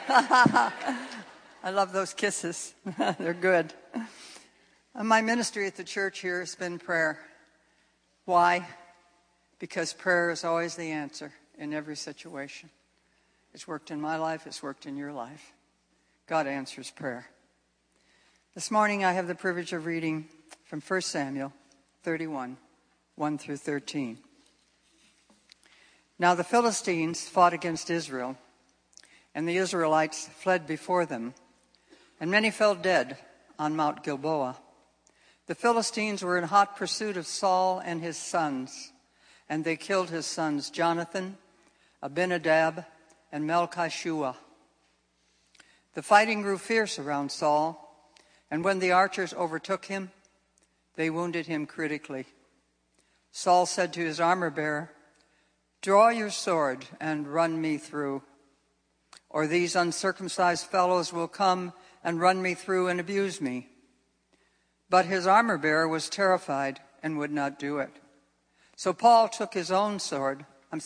I love those kisses. They're good. My ministry at the church here has been prayer. Why? Because prayer is always the answer in every situation. It's worked in my life. It's worked in your life. God answers prayer. This morning I have the privilege of reading from 1 Samuel 31, 1 through 13. Now the Philistines fought against Israel, and the Israelites fled before them, and many fell dead on Mount Gilboa. The Philistines were in hot pursuit of Saul and his sons, and they killed his sons Jonathan, Abinadab, and Melchishua. The fighting grew fierce around Saul, and when the archers overtook him, they wounded him critically. Saul said to his armor-bearer, "Draw your sword and run me through, or these uncircumcised fellows will come and run me through and abuse me." But his armor-bearer was terrified and would not do it. So Saul took his own sword and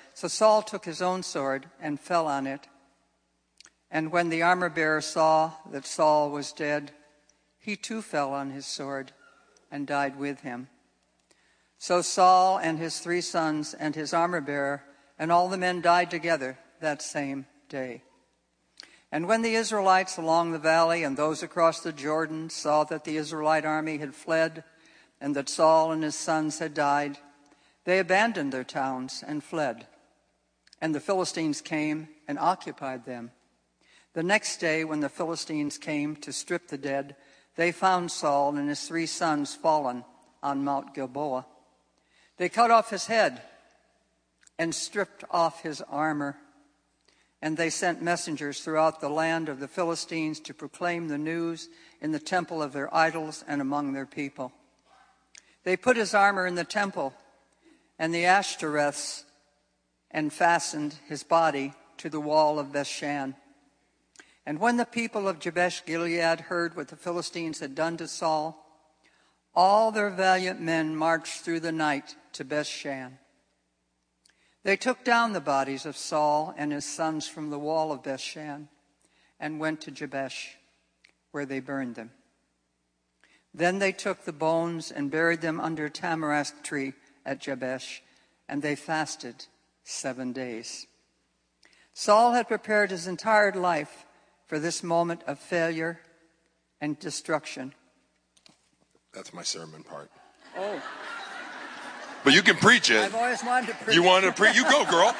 fell on it. And when the armor-bearer saw that Saul was dead, he too fell on his sword and died with him. So Saul and his 3 sons and his armor-bearer and all the men died together that same day. And when the Israelites along the valley and those across the Jordan saw that the Israelite army had fled and that Saul and his sons had died, they abandoned their towns and fled. And the Philistines came and occupied them. The next day, when the Philistines came to strip the dead, they found Saul and his 3 sons fallen on Mount Gilboa. They cut off his head and stripped off his armor. And they sent messengers throughout the land of the Philistines to proclaim the news in the temple of their idols and among their people. They put his armor in the temple and the Ashtoreths and fastened his body to the wall of Bethshan. And when the people of Jabesh Gilead heard what the Philistines had done to Saul, all their valiant men marched through the night to Bethshan. They took down the bodies of Saul and his sons from the wall of Bethshan and went to Jabesh, where they burned them. Then they took the bones and buried them under a tamarisk tree at Jabesh, and they fasted 7 days. Saul had prepared his entire life for this moment of failure and destruction. That's my sermon part. Oh. But you can preach it. I've always wanted to preach. You wanted to preach? You go, girl.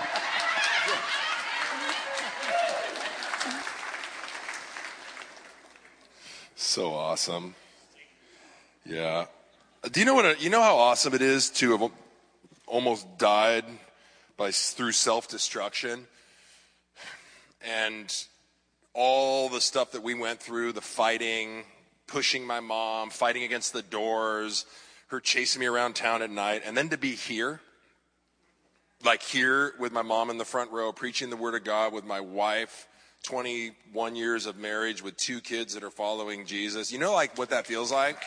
So awesome. Yeah. Do you know how awesome it is to have almost died through self-destruction? And all the stuff that we went through, the fighting, pushing my mom, fighting against the doors, her chasing me around town at night, and then to be here, like here with my mom in the front row, preaching the Word of God with my wife, 21 years of marriage with 2 kids that are following Jesus. You know, like what that feels like?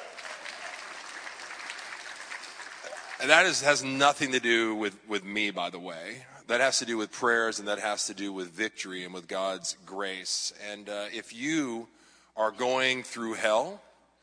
And that has nothing to do with me, by the way. That has to do with prayers, and that has to do with victory and with God's grace. And if you are going through hell,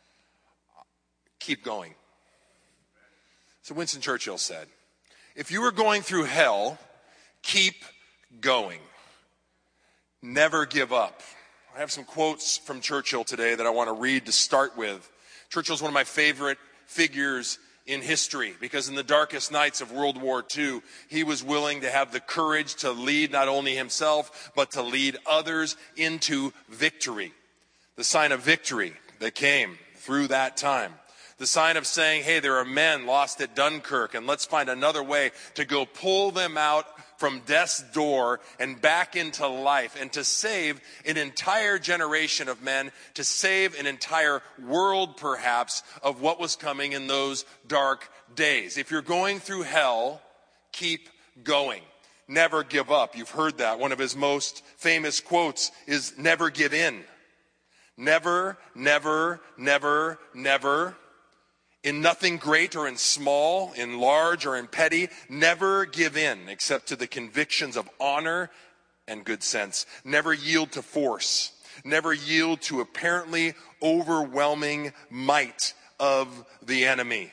keep going. So Winston Churchill said, if you are going through hell, keep going. Never give up. I have some quotes from Churchill today that I want to read to start with. Churchill's one of my favorite figures in history because in the darkest nights of World War II, he was willing to have the courage to lead not only himself, but to lead others into victory. The sign of victory that came through that time. The sign of saying, hey, there are men lost at Dunkirk, and let's find another way to go pull them out from death's door and back into life, and to save an entire generation of men, to save an entire world, perhaps, of what was coming in those dark days. If you're going through hell, keep going. Never give up. You've heard that. One of his most famous quotes is, never give in. Never, never, never, never. In nothing great or in small, in large or in petty, never give in except to the convictions of honor and good sense. Never yield to force. Never yield to apparently overwhelming might of the enemy.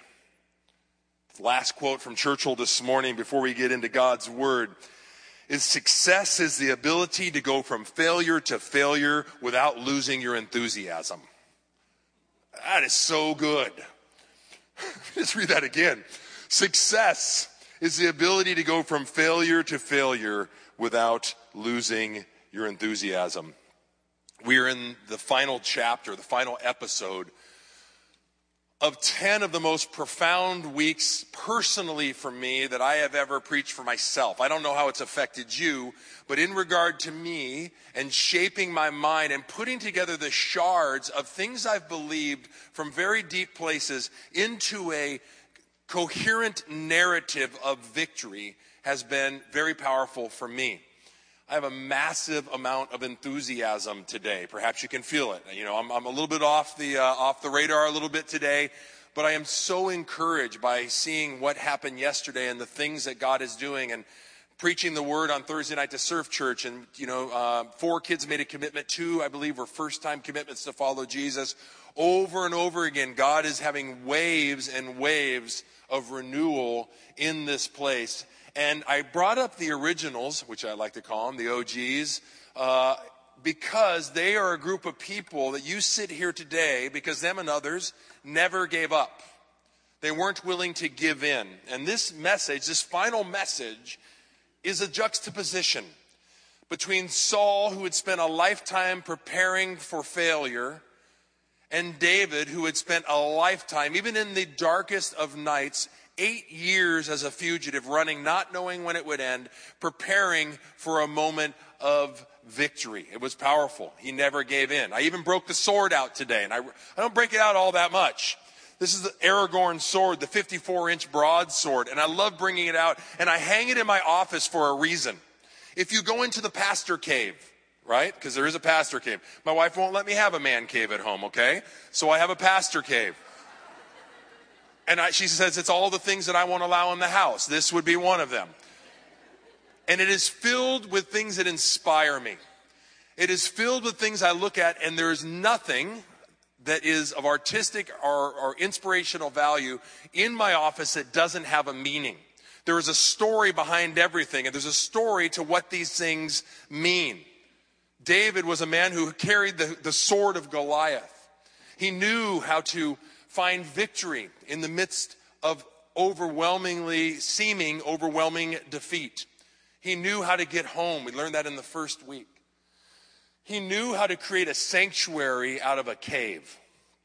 Last quote from Churchill this morning before we get into God's word is, success is the ability to go from failure to failure without losing your enthusiasm. That is so good. Let's read that again. Success is the ability to go from failure to failure without losing your enthusiasm. We are in the final chapter, the final episode of 10 of the most profound weeks personally for me that I have ever preached for myself. I don't know how it's affected you, but in regard to me and shaping my mind and putting together the shards of things I've believed from very deep places into a coherent narrative of victory has been very powerful for me. I have a massive amount of enthusiasm today. Perhaps you can feel it. You know, I'm a little bit off the radar a little bit today, but I am so encouraged by seeing what happened yesterday and the things that God is doing, and preaching the word on Thursday night to Surf Church. And, 4 kids made a commitment. 2, I believe, were first-time commitments to follow Jesus. Over and over again, God is having waves and waves of renewal in this place. And I brought up the originals, which I like to call them, the OGs, because they are a group of people that you sit here today because them and others never gave up. They weren't willing to give in. And this message, this final message, is a juxtaposition between Saul, who had spent a lifetime preparing for failure, and David, who had spent a lifetime, even in the darkest of nights, 8 years as a fugitive, running, not knowing when it would end, preparing for a moment of victory. It was powerful. He never gave in. I even broke the sword out today, and I don't break it out all that much. This is the Aragorn sword, the 54-inch broadsword, and I love bringing it out, and I hang it in my office for a reason. If you go into the pastor cave, right, because there is a pastor cave. My wife won't let me have a man cave at home, okay? So I have a pastor cave. And she says, it's all the things that I won't allow in the house. This would be one of them. And it is filled with things that inspire me. It is filled with things I look at, and there is nothing that is of artistic or inspirational value in my office that doesn't have a meaning. There is a story behind everything, and there's a story to what these things mean. David was a man who carried the sword of Goliath. He knew how to find victory in the midst of seeming overwhelming defeat. He knew how to get home. We learned that in the first week. He knew how to create a sanctuary out of a cave.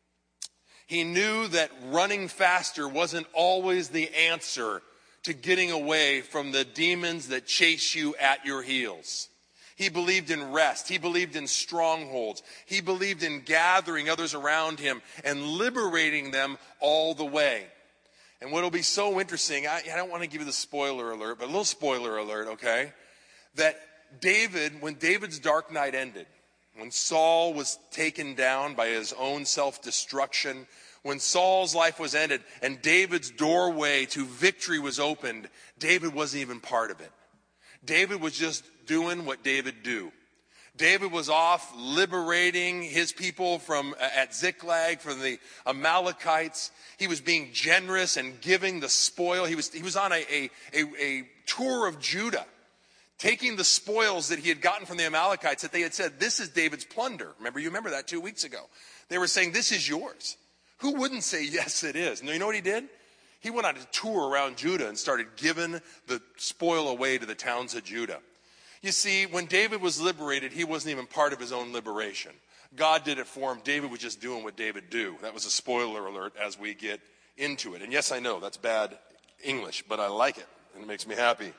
He knew that running faster wasn't always the answer to getting away from the demons that chase you at your heels. He believed in rest. He believed in strongholds. He believed in gathering others around him and liberating them all the way. And what will be so interesting, I don't want to give you the spoiler alert, but a little spoiler alert, okay? That when David's dark night ended, when Saul was taken down by his own self-destruction, when Saul's life was ended and David's doorway to victory was opened, David wasn't even part of it. David was just doing what David do. David was off liberating his people at Ziklag from the Amalekites. He was being generous and giving the spoil. He was on a tour of Judah, taking the spoils that he had gotten from the Amalekites that they had said, this is David's plunder. You remember that 2 weeks ago. They were saying, this is yours. Who wouldn't say, yes, it is? And you know what he did? He went on a tour around Judah and started giving the spoil away to the towns of Judah. You see, when David was liberated, he wasn't even part of his own liberation. God did it for him. David was just doing what David do. That was a spoiler alert as we get into it. And yes, I know that's bad English, but I like it, and it makes me happy.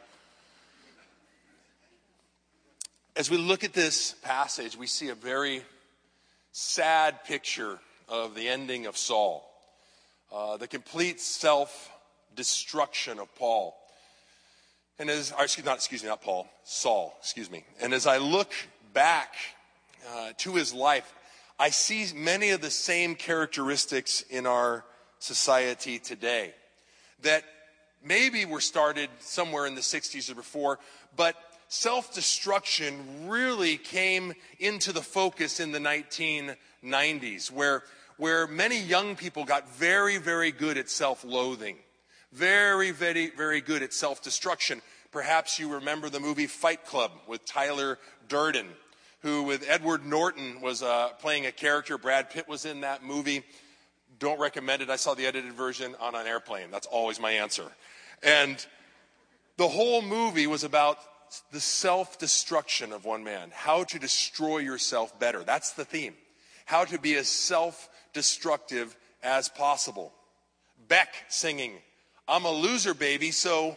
As we look at this passage, we see a very sad picture of the ending of Saul, the complete self-destruction of Paul. And Saul. And as I look back to his life, I see many of the same characteristics in our society today that maybe were started somewhere in the 60s or before, but self-destruction really came into the focus in the 1990s, where many young people got very, very good at self-loathing. Very, very, very good at self-destruction. Perhaps you remember the movie Fight Club with Tyler Durden, who with Edward Norton was playing a character. Brad Pitt was in that movie. Don't recommend it. I saw the edited version on an airplane. That's always my answer. And the whole movie was about the self-destruction of one man. How to destroy yourself better. That's the theme. How to be as self-destructive as possible. Beck singing, I'm a loser, baby, so,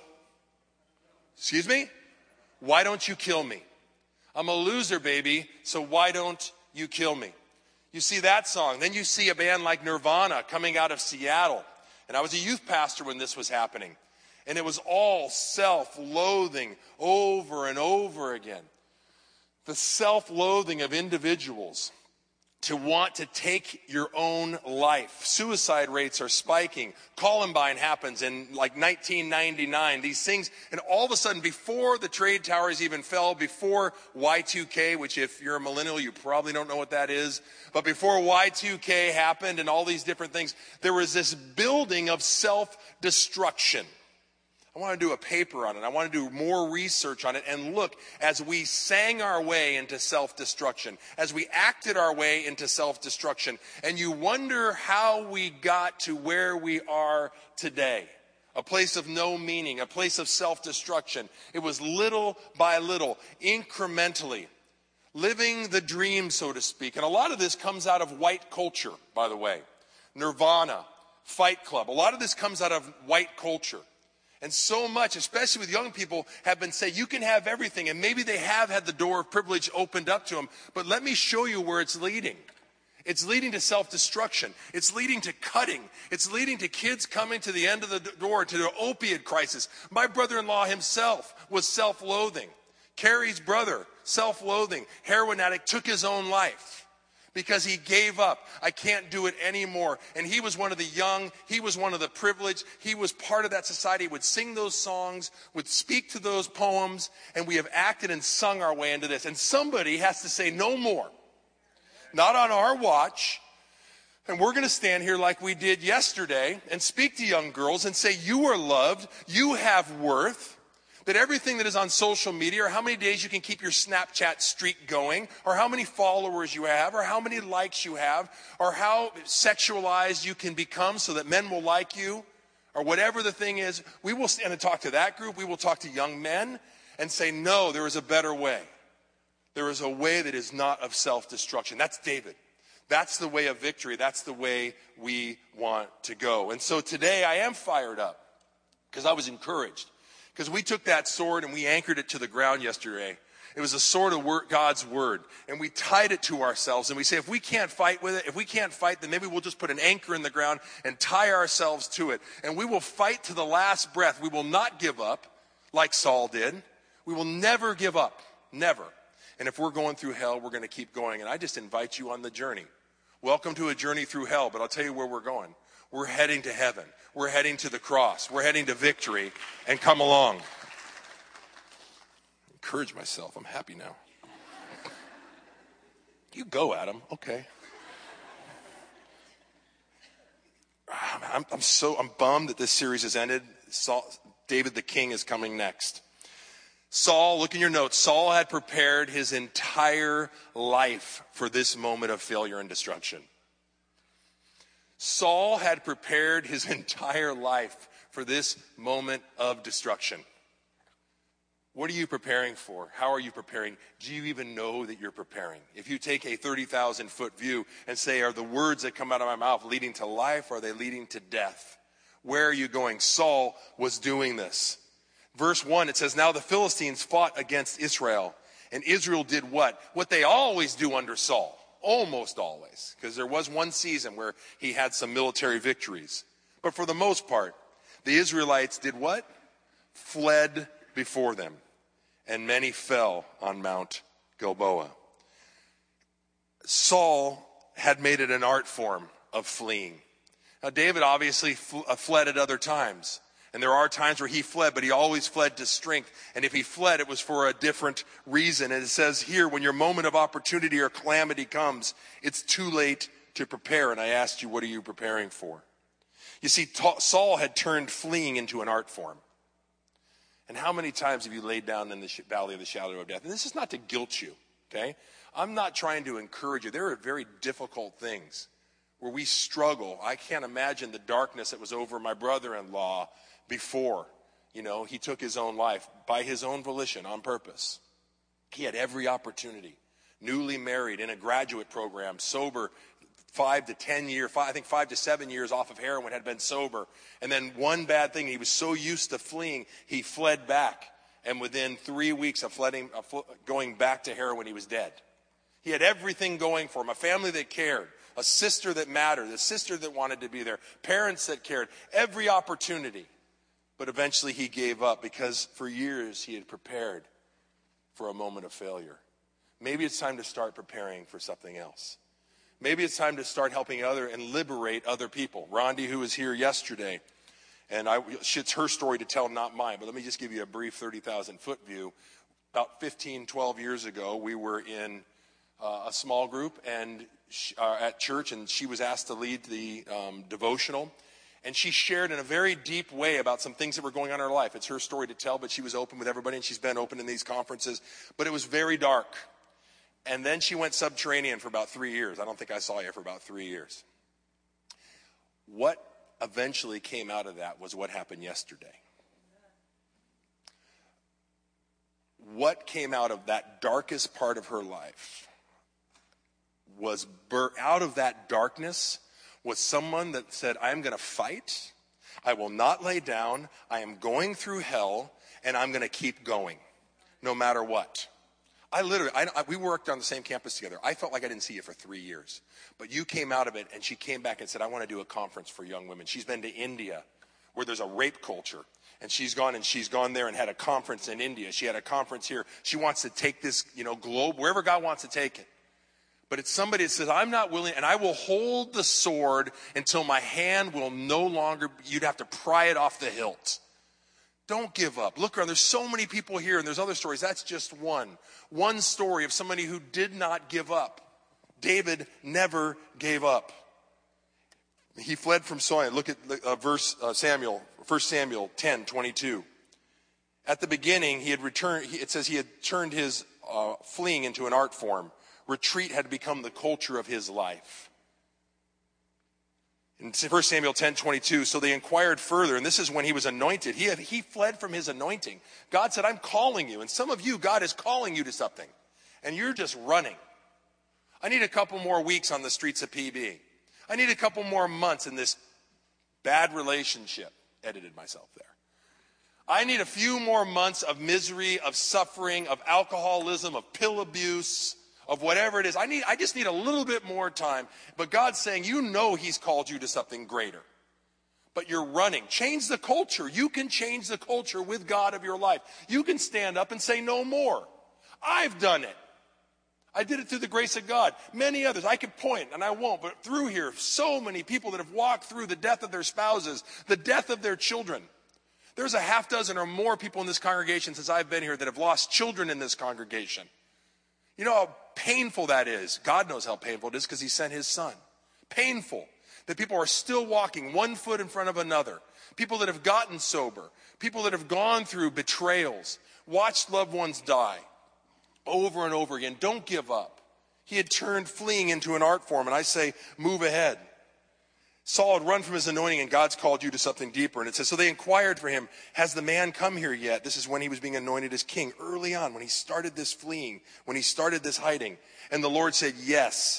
excuse me? Why don't you kill me? I'm a loser, baby, so why don't you kill me? You see that song. Then you see a band like Nirvana coming out of Seattle. And I was a youth pastor when this was happening. And it was all self-loathing over and over again. The self-loathing of individuals to want to take your own life. Suicide rates are spiking. Columbine happens in like 1999. These things, and all of a sudden, before the trade towers even fell, before Y2K, which if you're a millennial, you probably don't know what that is, but before Y2K happened and all these different things, there was this building of self-destruction. I want to do a paper on it. I want to do more research on it and look as we sang our way into self-destruction, as we acted our way into self-destruction, and you wonder how we got to where we are today. A place of no meaning, a place of self-destruction. It was little by little, incrementally, living the dream, so to speak. And a lot of this comes out of white culture, by the way. Nirvana, Fight Club. A lot of this comes out of white culture. And so much, especially with young people, have been saying, you can have everything. And maybe they have had the door of privilege opened up to them. But let me show you where it's leading. It's leading to self-destruction. It's leading to cutting. It's leading to kids coming to the end of the door, to the opiate crisis. My brother-in-law himself was self-loathing. Carrie's brother, self-loathing, heroin addict, took his own life. Because he gave up. I can't do it anymore. And he was one of the young. He was one of the privileged. He was part of that society, would sing those songs, would speak to those poems. And we have acted and sung our way into this. And somebody has to say no more. Not on our watch. And we're going to stand here like we did yesterday and speak to young girls and say, you are loved. You have worth. That everything that is on social media, or how many days you can keep your Snapchat streak going, or how many followers you have, or how many likes you have, or how sexualized you can become so that men will like you, or whatever the thing is, we will stand and talk to that group. We will talk to young men and say, no, there is a better way. There is a way that is not of self-destruction. That's David. That's the way of victory. That's the way we want to go. And so today I am fired up because I was encouraged. Because we took that sword and we anchored it to the ground yesterday. It was a sword of God's word. And we tied it to ourselves. And we say, if we can't fight with it, if we can't fight, then maybe we'll just put an anchor in the ground and tie ourselves to it. And we will fight to the last breath. We will not give up like Saul did. We will never give up. Never. And if we're going through hell, we're going to keep going. And I just invite you on the journey. Welcome to a journey through hell. But I'll tell you where we're going. We're heading to heaven. We're heading to the cross. We're heading to victory. And come along. Encourage myself. I'm happy now. You go, Adam. Okay. I'm bummed that this series has ended. David the King is coming next. Saul, look in your notes. Saul had prepared his entire life for this moment of failure and destruction. Saul had prepared his entire life for this moment of destruction. What are you preparing for? How are you preparing? Do you even know that you're preparing? If you take a 30,000-foot view and say, are the words that come out of my mouth leading to life or are they leading to death? Where are you going? Saul was doing this. Verse 1, it says, now the Philistines fought against Israel. And Israel did what? What they always do under Saul. Almost always, because there was one season where he had some military victories. But for the most part, the Israelites did what? Fled before them, and many fell on Mount Gilboa. Saul had made it an art form of fleeing. Now, David obviously fled at other times. And there are times where he fled, but he always fled to strength. And if he fled, it was for a different reason. And it says here, when your moment of opportunity or calamity comes, it's too late to prepare. And I asked you, what are you preparing for? You see, Saul had turned fleeing into an art form. And how many times have you laid down in the valley of the shadow of death? And this is not to guilt you, okay? I'm not trying to encourage you. There are very difficult things where we struggle. I can't imagine the darkness that was over my brother-in-law before, he took his own life by his own volition on purpose. He had every opportunity. Newly married, in a graduate program, sober, 5 to 7 years off of heroin, had been sober. And then one bad thing, he was so used to fleeing, he fled back. And within 3 weeks of going back to heroin, he was dead. He had everything going for him, a family that cared, a sister that mattered, a sister that wanted to be there, parents that cared, every opportunity. But eventually he gave up because for years he had prepared for a moment of failure. Maybe it's time to start preparing for something else. Maybe it's time to start helping and liberate other people. Rondi, who was here yesterday, and it's her story to tell, not mine, but let me just give you a brief 30,000-foot view. About 15, 12 years ago, we were in a small group and at church, and she was asked to lead the devotional. And she shared in a very deep way about some things that were going on in her life. It's her story to tell, but she was open with everybody, and she's been open in these conferences. But it was very dark. And then she went subterranean for about 3 years. I don't think I saw you for about 3 years. What eventually came out of that was what happened yesterday. What came out of that darkest part of her life was out of that darkness was someone that said, I am going to fight. I will not lay down. I am going through hell, and I'm going to keep going no matter what. We worked on the same campus together. I felt like I didn't see you for 3 years. But you came out of it, and she came back and said, I want to do a conference for young women. She's been to India, where there's a rape culture. And she's gone there and had a conference in India. She had a conference here. She wants to take this, globe, wherever God wants to take it. But it's somebody that says, I'm not willing, and I will hold the sword until my hand will no longer, you'd have to pry it off the hilt. Don't give up. Look around. There's so many people here, and there's other stories. That's just one. One story of somebody who did not give up. David never gave up. He fled from Saul. Look at 1 Samuel 10:22. At the beginning, it says he had turned his fleeing into an art form. Retreat had become the culture of his life. In 1 Samuel 10:22, so they inquired further, and this is when he was anointed. He fled from his anointing. God said, I'm calling you. And some of you, God is calling you to something. And you're just running. I need a couple more weeks on the streets of PB. I need a couple more months in this bad relationship. Edited myself there. I need a few more months of misery, of suffering, of alcoholism, of pill abuse, of whatever it is. I just need a little bit more time. But God's saying, he's called you to something greater. But you're running. Change the culture. You can change the culture with God of your life. You can stand up and say no more. I've done it. I did it through the grace of God. Many others. I could point, and I won't, but through here, so many people that have walked through the death of their spouses, the death of their children. There's a half dozen or more people in this congregation since I've been here that have lost children in this congregation. You know how painful that is. God knows how painful it is because he sent his son. Painful that people are still walking one foot in front of another. People that have gotten sober. People that have gone through betrayals. Watched loved ones die over and over again. Don't give up. He had turned fleeing into an art form, and I say, move ahead. Saul had run from his anointing, and God's called you to something deeper. And it says, so they inquired for him, has the man come here yet? This is when he was being anointed as king, early on, when he started this fleeing, when he started this hiding. And the Lord said, yes.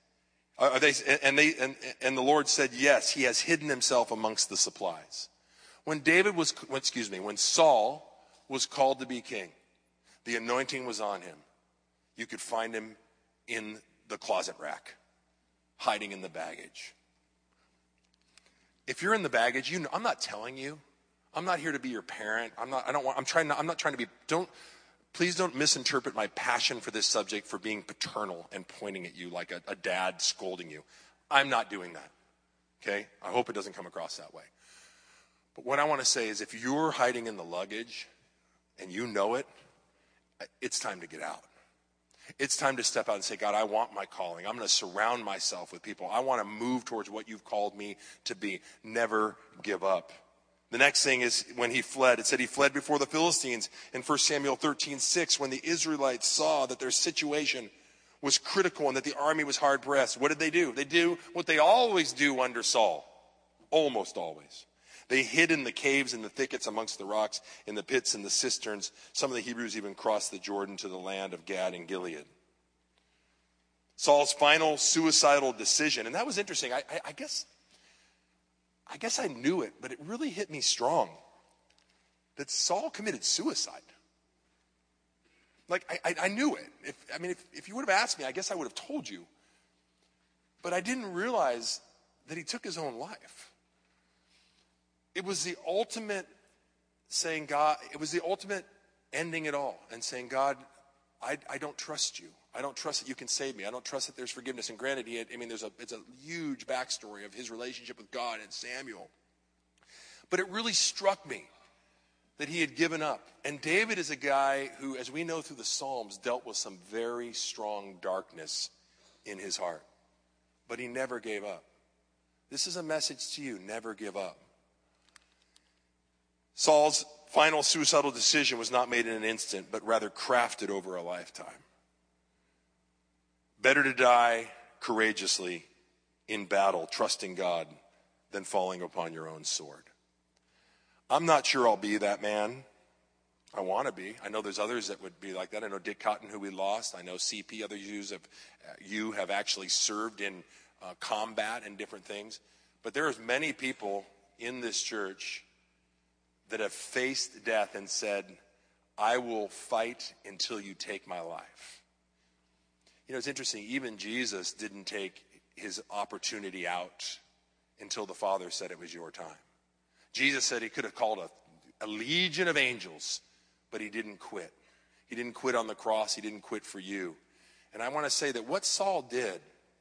And the Lord said, yes, he has hidden himself amongst the supplies. When Saul was called to be king, the anointing was on him. You could find him in the closet rack, hiding in the baggage. If you're in the baggage, I'm not telling you. I'm not here to be your parent. Please don't misinterpret my passion for this subject for being paternal and pointing at you like a dad scolding you. I'm not doing that. Okay? I hope it doesn't come across that way. But what I want to say is if you're hiding in the luggage and you know it, it's time to get out. It's time to step out and say, God, I want my calling. I'm going to surround myself with people. I want to move towards what you've called me to be. Never give up. The next thing is when he fled. It said he fled before the Philistines in 1 Samuel 13:6. When the Israelites saw that their situation was critical and that the army was hard-pressed, what did they do? They do what they always do under Saul. Almost always. They hid in the caves and the thickets amongst the rocks, in the pits and the cisterns. Some of the Hebrews even crossed the Jordan to the land of Gad and Gilead. Saul's final suicidal decision, and that was interesting. I guess I knew it, but it really hit me strong that Saul committed suicide. Like, I knew it. If you would have asked me, I guess I would have told you. But I didn't realize that he took his own life. It was the ultimate saying, God, it was the ultimate ending it all and saying, God, I don't trust you. I don't trust that you can save me. I don't trust that there's forgiveness. And granted, it's a huge backstory of his relationship with God and Samuel. But it really struck me that he had given up. And David is a guy who, as we know through the Psalms, dealt with some very strong darkness in his heart. But he never gave up. This is a message to you, never give up. Saul's final suicidal decision was not made in an instant, but rather crafted over a lifetime. Better to die courageously in battle, trusting God, than falling upon your own sword. I'm not sure I'll be that man. I want to be. I know there's others that would be like that. I know Dick Cotton, who we lost. I know CP, other you have actually served in combat and different things. But there's many people in this church that have faced death and said, I will fight until you take my life. You know, it's interesting, even Jesus didn't take his opportunity out until the Father said it was your time. Jesus said he could have called a legion of angels, but he didn't quit. He didn't quit on the cross. He didn't quit for you. And I want to say that what Saul did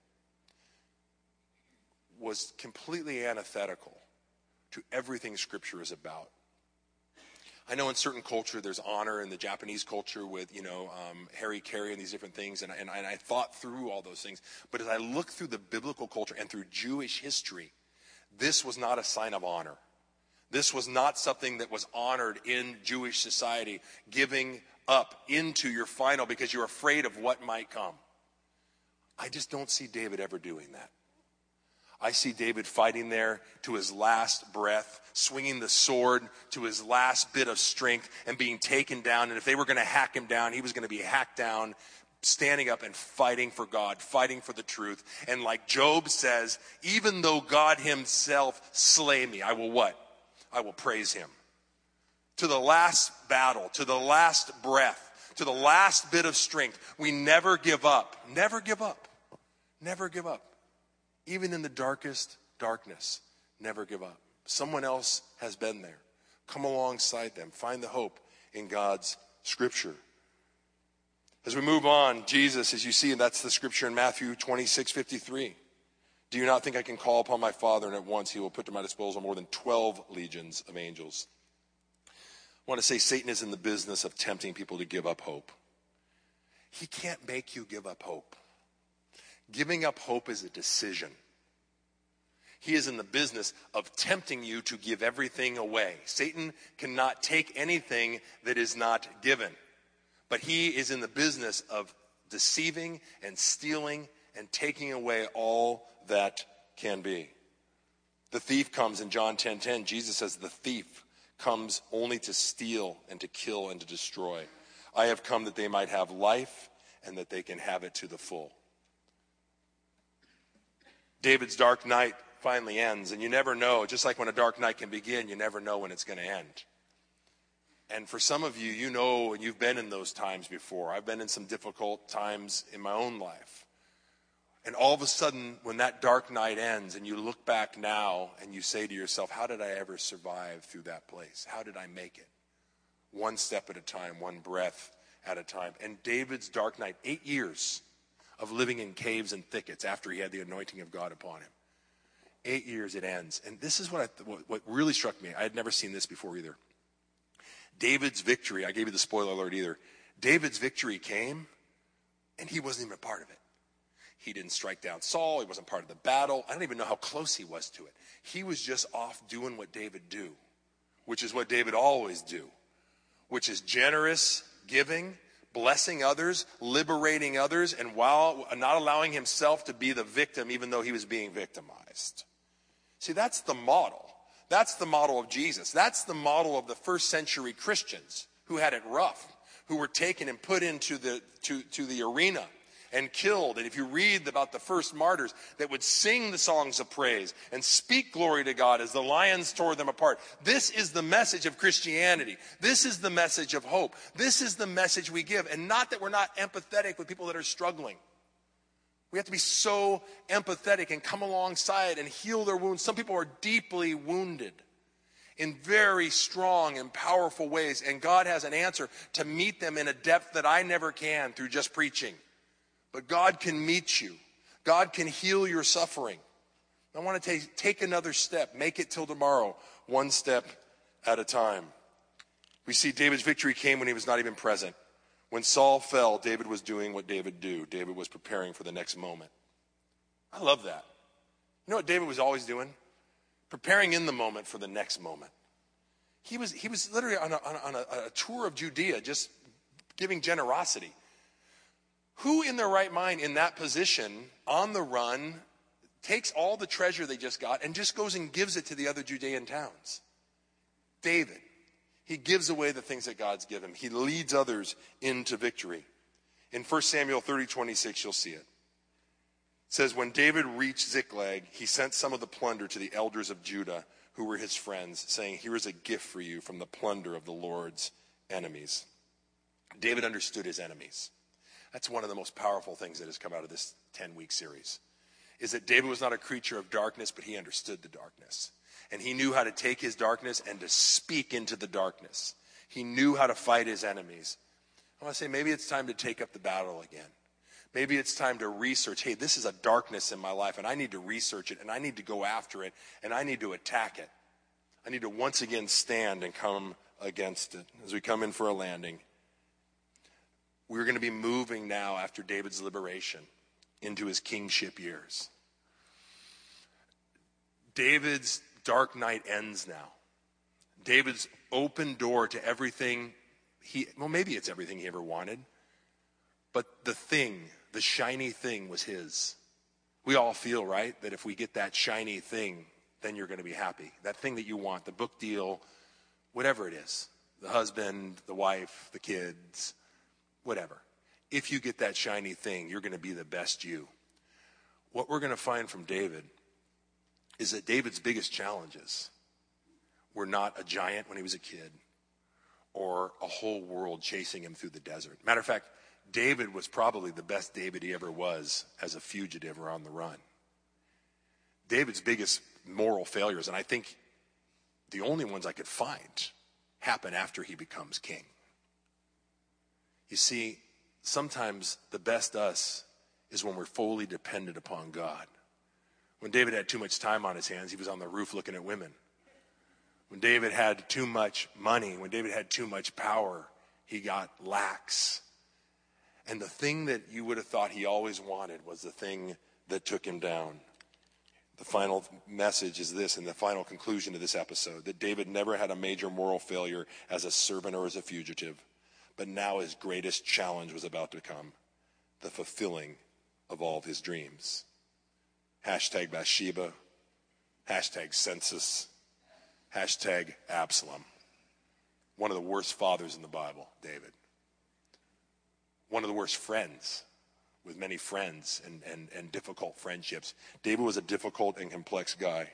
was completely antithetical to everything Scripture is about. I know in certain culture there's honor in the Japanese culture with, Harry Carey and these different things, and I thought through all those things. But as I look through the biblical culture and through Jewish history, this was not a sign of honor. This was not something that was honored in Jewish society, giving up into your final because you're afraid of what might come. I just don't see David ever doing that. I see David fighting there to his last breath, swinging the sword to his last bit of strength and being taken down. And if they were going to hack him down, he was going to be hacked down, standing up and fighting for God, fighting for the truth. And like Job says, even though God himself slay me, I will what? I will praise him. To the last battle, to the last breath, to the last bit of strength, we never give up. Never give up. Never give up. Even in the darkest darkness, never give up. Someone else has been there. Come alongside them. Find the hope in God's Scripture. As we move on, Jesus, as you see, and that's the Scripture in Matthew 26:53. Do you not think I can call upon my Father, and at once he will put to my disposal more than 12 legions of angels? I want to say Satan is in the business of tempting people to give up hope. He can't make you give up hope. Giving up hope is a decision. He is in the business of tempting you to give everything away. Satan cannot take anything that is not given. But he is in the business of deceiving and stealing and taking away all that can be. The thief comes in John 10:10. Jesus says the thief comes only to steal and to kill and to destroy. I have come that they might have life and that they can have it to the full. David's dark night finally ends, and you never know. Just like when a dark night can begin, you never know when it's going to end. And for some of you, you know, and you've been in those times before. I've been in some difficult times in my own life. And all of a sudden, when that dark night ends, and you look back now, and you say to yourself, how did I ever survive through that place? How did I make it? One step at a time, one breath at a time. And David's dark night, 8 years of living in caves and thickets after he had the anointing of God upon him. 8 years it ends. And this is what really struck me. I had never seen this before either. David's victory, I gave you the spoiler alert either. David's victory came, and he wasn't even a part of it. He didn't strike down Saul. He wasn't part of the battle. I don't even know how close he was to it. He was just off doing what David do, which is what David always do, which is generous giving, blessing others, liberating others, and while not allowing himself to be the victim even though he was being victimized. See, that's the model. That's the model of Jesus. That's the model of the first century Christians who had it rough, who were taken and put into the arena and killed. And if you read about the first martyrs that would sing the songs of praise and speak glory to God as the lions tore them apart. This is the message of Christianity. This is the message of hope. This is the message we give. And not that we're not empathetic with people that are struggling. We have to be so empathetic and come alongside and heal their wounds. Some people are deeply wounded in very strong and powerful ways. And God has an answer to meet them in a depth that I never can through just preaching. But God can meet you. God can heal your suffering. I want to take another step. Make it till tomorrow, one step at a time. We see David's victory came when he was not even present. When Saul fell, David was doing what David do. David was preparing for the next moment. I love that. You know what David was always doing? Preparing in the moment for the next moment. He was literally on a tour of Judea, just giving generosity. Who in their right mind in that position, on the run, takes all the treasure they just got and just goes and gives it to the other Judean towns? David. He gives away the things that God's given him. He leads others into victory. In 1 Samuel 30:26, you'll see it. It says, when David reached Ziklag, he sent some of the plunder to the elders of Judah who were his friends, saying, here is a gift for you from the plunder of the Lord's enemies. David understood his enemies. That's one of the most powerful things that has come out of this 10-week series, is that David was not a creature of darkness, but he understood the darkness. And he knew how to take his darkness and to speak into the darkness. He knew how to fight his enemies. I want to say maybe it's time to take up the battle again. Maybe it's time to research, hey, this is a darkness in my life, and I need to research it, and I need to go after it, and I need to attack it. I need to once again stand and come against it. As we come in for a landing, we're going to be moving now after David's liberation into his kingship years. David's dark night ends now. David's open door to everything maybe it's everything he ever wanted, but the shiny thing was his. We all feel, right, that if we get that shiny thing, then you're going to be happy. That thing that you want, the book deal, whatever it is, the husband, the wife, the kids, whatever. If you get that shiny thing, you're going to be the best you. What we're going to find from David is that David's biggest challenges were not a giant when he was a kid or a whole world chasing him through the desert. Matter of fact, David was probably the best David he ever was as a fugitive or on the run. David's biggest moral failures, and I think the only ones I could find, happen after he becomes king. You see, sometimes the best us is when we're fully dependent upon God. When David had too much time on his hands, he was on the roof looking at women. When David had too much money, when David had too much power, he got lax. And the thing that you would have thought he always wanted was the thing that took him down. The final message is this, and the final conclusion to this episode, that David never had a major moral failure as a servant or as a fugitive, but now his greatest challenge was about to come, the fulfilling of all of his dreams. Hashtag Bathsheba, hashtag census, hashtag Absalom. One of the worst fathers in the Bible, David. One of the worst friends, with many friends and difficult friendships. David was a difficult and complex guy.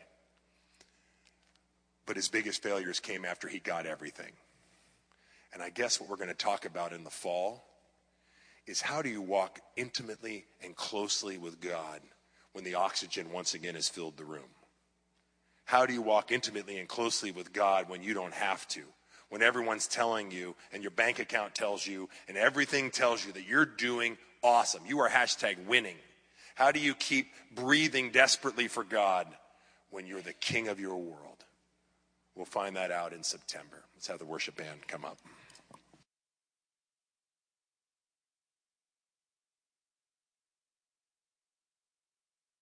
But his biggest failures came after he got everything. And I guess what we're going to talk about in the fall is how do you walk intimately and closely with God when the oxygen once again has filled the room? How do you walk intimately and closely with God when you don't have to? When everyone's telling you and your bank account tells you and everything tells you that you're doing awesome. You are hashtag winning. How do you keep breathing desperately for God when you're the king of your world? We'll find that out in September. Let's have the worship band come up.